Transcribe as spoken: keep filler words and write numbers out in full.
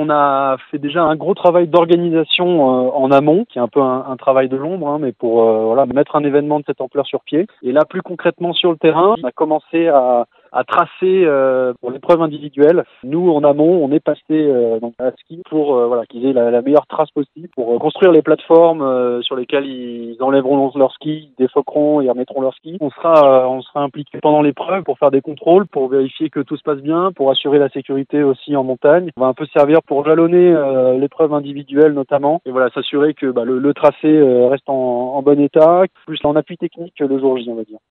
on a fait déjà un gros travail d'organisation euh, en amont, qui est un peu un, un travail de l'ombre, hein, mais pour euh, voilà, mettre un événement de cette ampleur sur pied. Et là, plus concrètement sur le terrain, on a commencé à à tracer euh, pour l'épreuve individuelle. Nous, en amont, on est passé euh, donc à ski pour euh, voilà qu'ils aient la, la meilleure trace possible pour euh, construire les plateformes euh, sur lesquelles ils enlèveront leurs skis, ils défoqueront et remettront leurs skis. On sera euh, on sera impliqué pendant l'épreuve pour faire des contrôles, pour vérifier que tout se passe bien, pour assurer la sécurité aussi en montagne. On va un peu servir pour jalonner euh, l'épreuve individuelle notamment et voilà s'assurer que bah, le, le tracé euh, reste en, en bon état. Plus en appui technique le jour J, on va dire.